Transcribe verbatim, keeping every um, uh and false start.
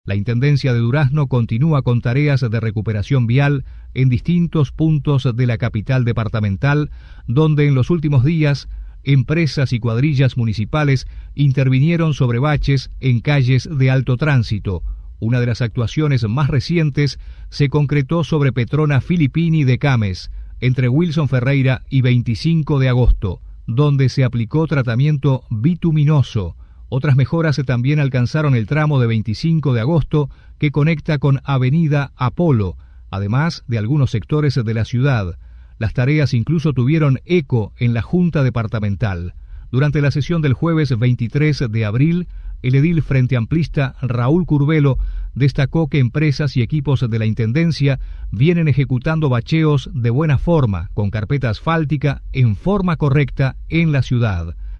La Intendencia de Durazno continúa con tareas de recuperación vial en distintos puntos de la capital departamental, donde en los últimos días empresas y cuadrillas municipales intervinieron sobre baches en calles de alto tránsito. Una de las actuaciones más recientes se concretó sobre Petrona Filippini de Cames, entre Wilson Ferreira y veinticinco de agosto, donde se aplicó tratamiento bituminoso. Otras mejoras también alcanzaron el tramo de veinticinco de agosto que conecta con Avenida Apolo, además de algunos sectores de la ciudad. Las tareas incluso tuvieron eco en la Junta Departamental. Durante la sesión del jueves veintitrés de abril, el edil Frente Amplista Raúl Curbelo destacó que empresas y equipos de la Intendencia vienen ejecutando bacheos de buena forma, con carpeta asfáltica en forma correcta en la ciudad.